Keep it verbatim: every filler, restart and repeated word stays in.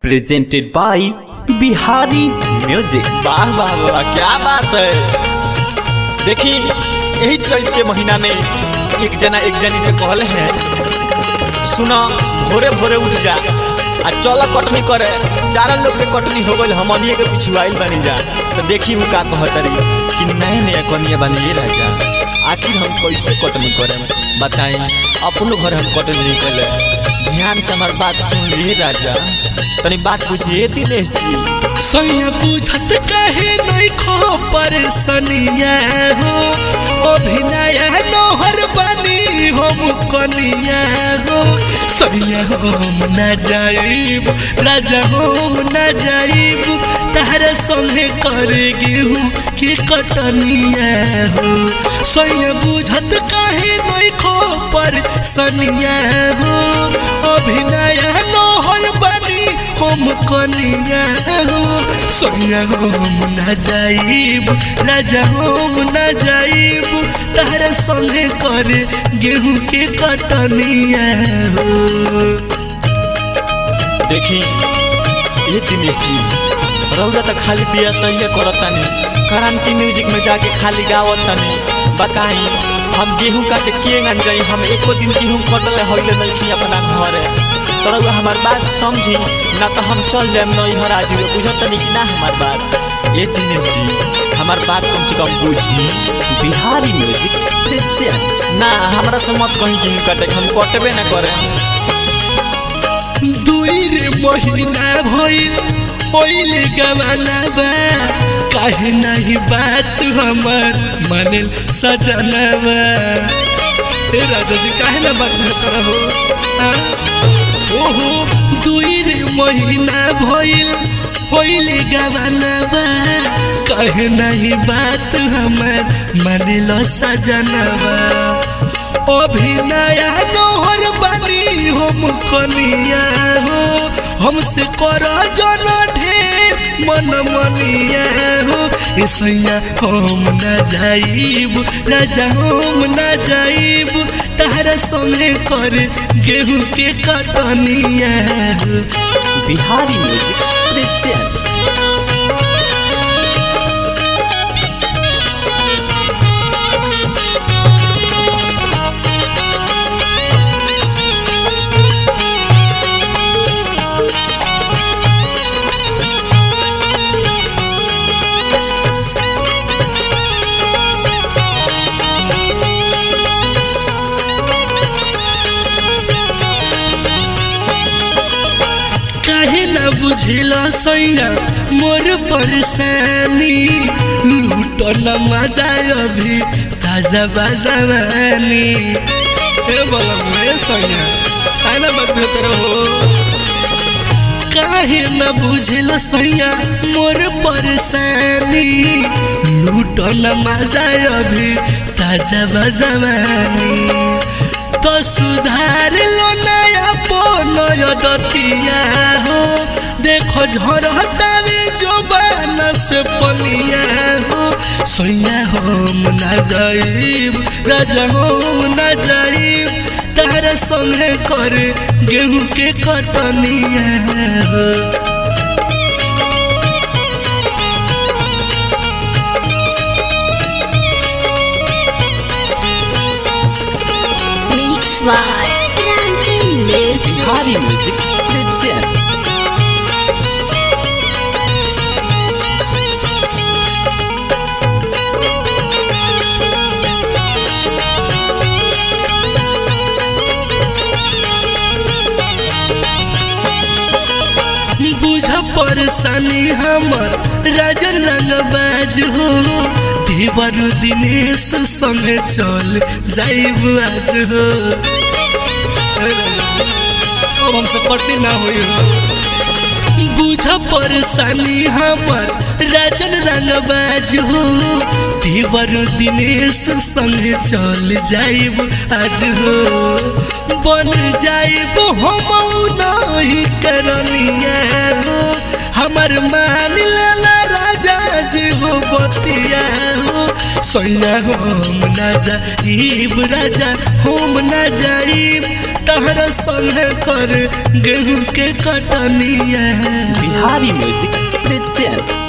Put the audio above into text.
presented by Bihari music. वाह वाह वाह, क्या बात है। देखी यही चैत के महीना में एक जना एक जनी से कहले हैं, सुना भोरे भोरे उठ जा आ चल कटनी करे। सारा लोग के कटनी हो गई, हमनिए के पिछुआइल बनी जा। तो देखी हूँ का कहतरी कि नया नया कनिया बनिए राजा, आखिर हम कैसे कटनी करे बताई। अपनो घर हम कटनी नहीं करे। ध्यान से हमार बात सुन लिए राजा, तनी बात बुझिए दिनेश जी। सैया बुझत कहे नहीं खो परेशानिया हो, अभिनय नोहर बनी हम कनिया हो। सैया हम न जाइब राजा, हम न जाइब तारे संगे करे गेहूँ के कटनिया हो। सैया बुझत कहे नहीं खो परेशानिया हो, अभिनय नोहर बनी हम कनिया हो। सैया हम न जाइब राजा, हम न जाइब तारे संगे करे गेहूँ के कटनिया हो। देखी ये दिनेश जी रौदा तो खाली पिया सही करतानी, क्रांति म्यूजिक में जाके खाली गावतानी। बताई हम गेहूँ काटे के गन जाई, हम एको दिन गेहूँ कटल होइले नहीं थी अपना घरे। तो हमार बात समझी ना, तो हम चल जाए नहीं हर आज बुझत नहीं कि ना हमार बात। ये दिनेश जी हमार बात कम से कम बुझी। बिहारी म्यूजिक प्रेजेंट ना हमरा से मत कहीं गेहूँ काटे, हम कटबे ना करे। दुई रे महीना भइल पहिले गवाना बा, काहे नहीं बात हमर मानेल सजनवा। ए राजा जी काहे ना बात न करहो। ओहो दुई रे महीना भइल पहिले गवाना बा, काहे नहीं बात हमर मानेल सजनवा। अभिनय नोहर बनी हम कनिया हो, हमसे कर जन ढेर मन मनिया हो। सैया हम न जाइब राजा, हम न जाइब तारा संगे कर गेहूँ के कटनिया हो। बिहारी म्यूजिक प्रेजेंट बुझिला सैया मोर परेशानी, लूटल मजा अभी ताजा बाजावानी। हे बोला मैं सैया आना बात बेहतर हो, काहे न बुझिला सैया मोर परेशानी, लूटल मजा अभी ताजा बाजावानी। तो सुधार लो नया पोनय दतिया हो, देखो झरतावे जोबान से पनिया हो। सैया हम न जाइब राजा, हम न जाइब तारा संगे करे गेहूँ के कटनिया हो। बिहारी म्यूजिक प्रेजेंट बुझ परेशानी हमर राजन रंगबाज हो, देवर दिनेश संगे चल जाइब आज हो। अब हमसे कटनी ना हुई हो। बुझ परेशानी हमर राजन रंगबाज हो, देवर दिनेश संगे चल जाइब आज हो। बन जाइब हम नहीं करनिया हो, हमर मान लेला राजा जी हो बतिया हो। सैया हम ना जाइब राजा हम ना जाइब तहरा संगे कर गेहूं के कटनिया। Bihari music present.